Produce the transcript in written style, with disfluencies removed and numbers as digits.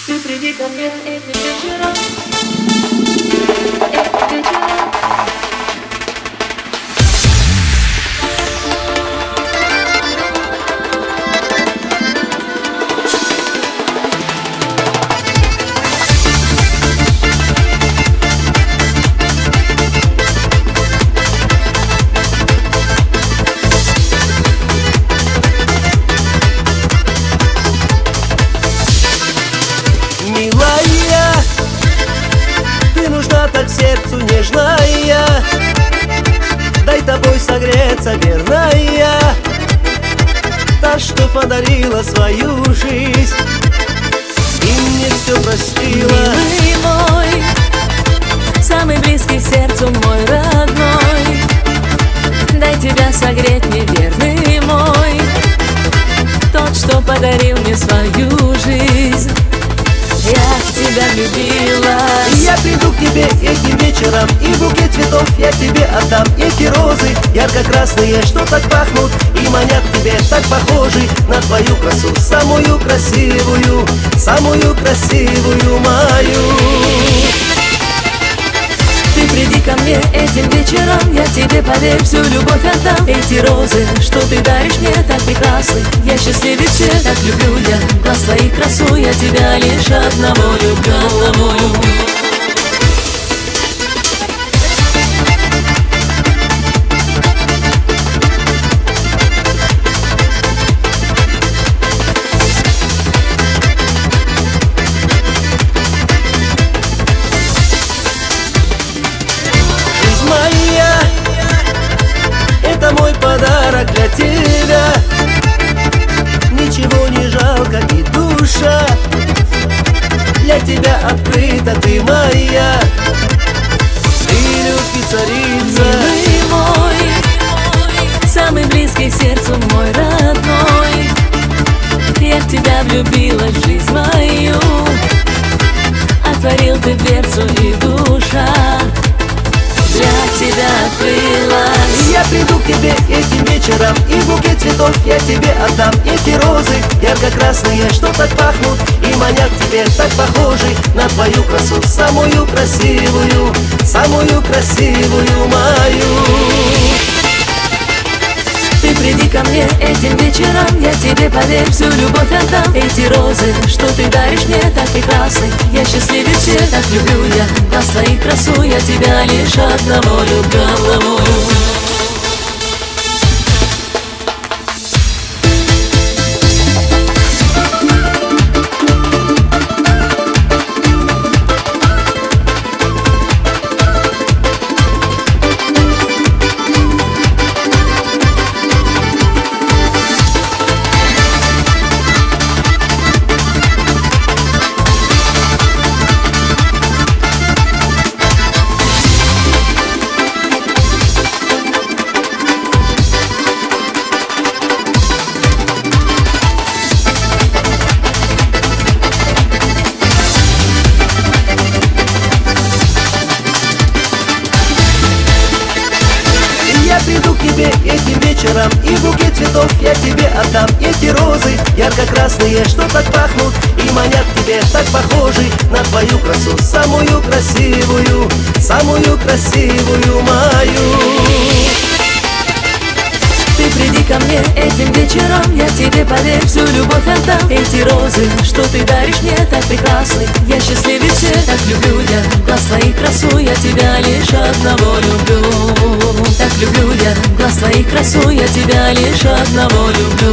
Ты приди ко мне этим вечером, этим вечером. Милая, ты нужна так сердцу нежная, дай тобой согреться, верная, та, что подарила свою жизнь и мне все простила. Милый мой, самый близкий сердцу мой родной, дай тебя согреть, неверный мой, тот, что подарил мне свою жизнь. Я тебя любила. Я приду к тебе этим вечером, и букет цветов я тебе отдам. Эти розы ярко-красные, что так пахнут и манят тебе, так похожи на твою красу, самую красивую мою. Ты приди ко мне этим вечером, я тебе, поверь, всю любовь отдам. Эти розы, что ты даришь мне, так прекрасны. Я счастливее всех, так люблю я глаз твоих красу. Я тебя лишь одного люблю, одного люблю. Это мой подарок для тебя. Ничего не жалко, и душа для тебя открыта, ты моя. Ты любви царица. Милый мой, самый близкий сердцу мой родной, я в тебя влюбилась в жизнь мою. Отворил ты дверцу, и душа для тебя открылась. Я приду к тебе этим вечером, и букет цветов я тебе отдам. Эти розы ярко-красные, что так пахнут и манят тебе, так похожи на твою красу, самую красивую мою. Ты приди ко мне этим вечером, я тебе, поверь, всю любовь отдам. Эти розы, что ты даришь мне, так прекрасны. Я счастливее всех, так люблю я глаз твоих красу. Я тебя лишь одного люблю, одного люблю. Я приду к тебе этим вечером, и букет цветов я тебе отдам. Эти розы ярко-красные, что так пахнут и манят тебе, так похожи на твою красу, самую красивую мою. Ты приди ко мне этим вечером, я тебе, поверь, всю любовь отдам. Эти розы, что ты даришь мне, так прекрасны. Я счастливее всех, так люблю я глаз твоих красу. Я тебя лишь одного люблю, так люблю я глаз твоих красу. Я тебя лишь одного люблю.